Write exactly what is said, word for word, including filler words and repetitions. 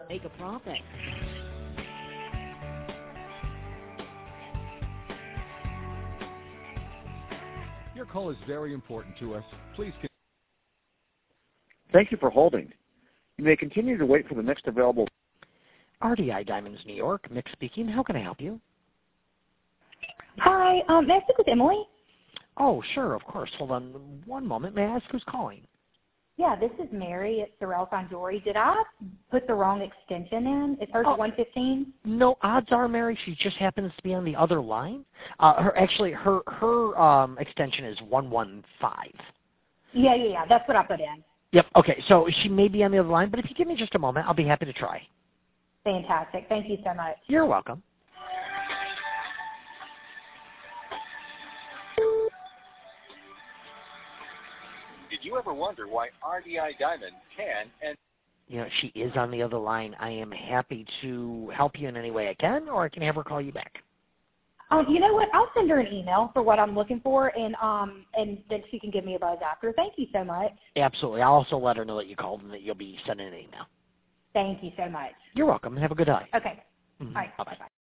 make a profit. Your call is very important to us. Please continue. Thank you for holding. You may continue to wait for the next available. R D I Diamonds, New York. Mick speaking. How can I help you? Hi, um, may I speak with Emily? Oh, sure, of course. Hold on one moment. May I ask who's calling? Yeah, this is Mary at Sorrel Fondori. Did I put the wrong extension in? Is hers Oh. one fifteen? No, odds are, Mary, she just happens to be on the other line. Uh, her actually, her her um, extension is one one five. Yeah, yeah, yeah. That's what I put in. Yep. Okay, so she may be on the other line, but if you give me just a moment, I'll be happy to try. Fantastic. Thank you so much. You're welcome. Did you ever wonder why R D I Diamond can and... You know, she is on the other line. I am happy to help you in any way I can, or I can have her call you back. Um, you know what? I'll send her an email for what I'm looking for, and um, and then she can give me a buzz after. Thank you so much. Absolutely. I'll also let her know that you called and that you'll be sending an email. Thank you so much. You're welcome. Have a good day. Okay. Mm-hmm. All right. Bye-bye.